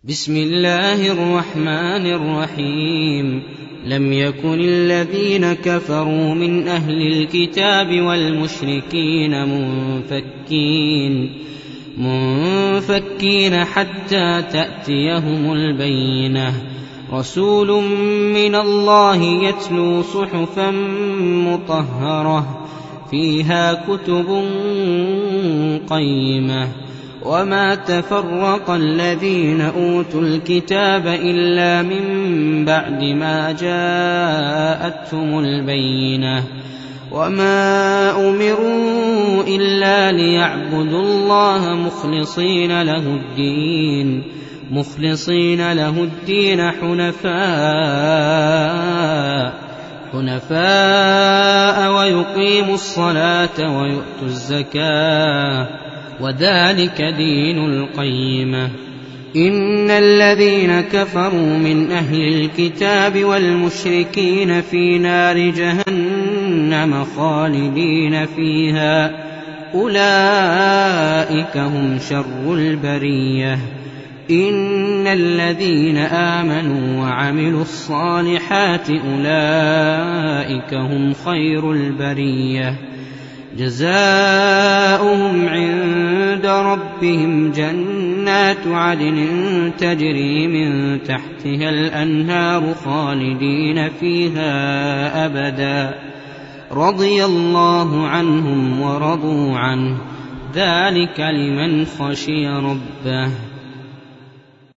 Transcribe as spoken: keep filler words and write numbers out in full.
بسم الله الرحمن الرحيم لم يكن الذين كفروا من أهل الكتاب والمشركين منفكين منفكين حتى تأتيهم البينة رسول من الله يتلو صحفا مطهرة فيها كتب قيمة وما تفرق الذين أوتوا الكتاب إلا من بعد ما جاءتهم البينة وما أمروا إلا ليعبدوا الله مخلصين له الدين مخلصين له الدين حنفاء حنفاء ويقيموا الصلاة ويؤتوا الزكاة وذلك دين القيمة إن الذين كفروا من أهل الكتاب والمشركين في نار جهنم خالدين فيها أولئك هم شر البرية إن الذين آمنوا وعملوا الصالحات أولئك هم خير البرية جزاؤهم عند ربهم جنات عدن تجري من تحتها الأنهار خالدين فيها أبدا رضي الله عنهم ورضوا عنه ذلك لمن خشي ربه